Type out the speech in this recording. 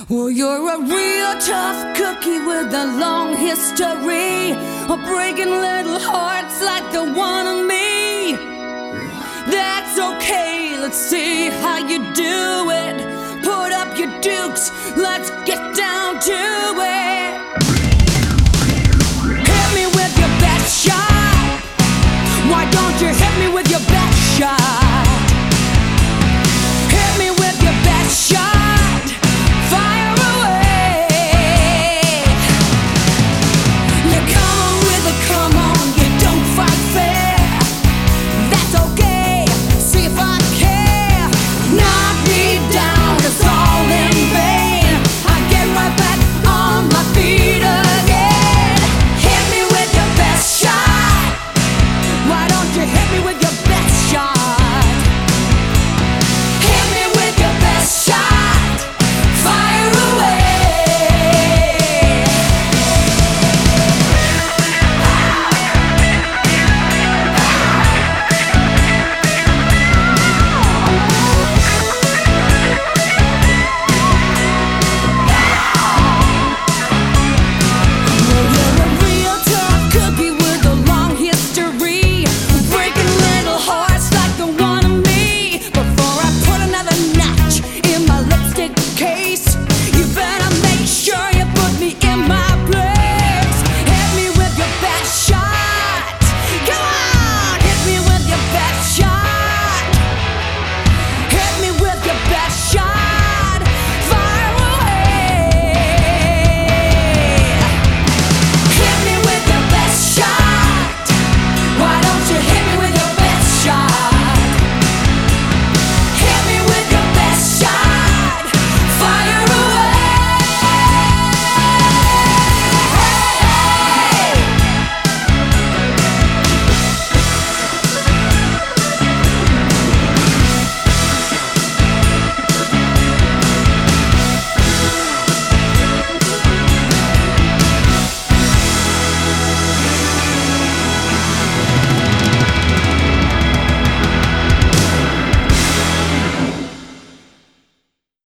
Well, you're a real tough cookie with a long history of breaking little hearts like the one of me. That's okay, let's see how you do it. Put up your dukes, let's get down to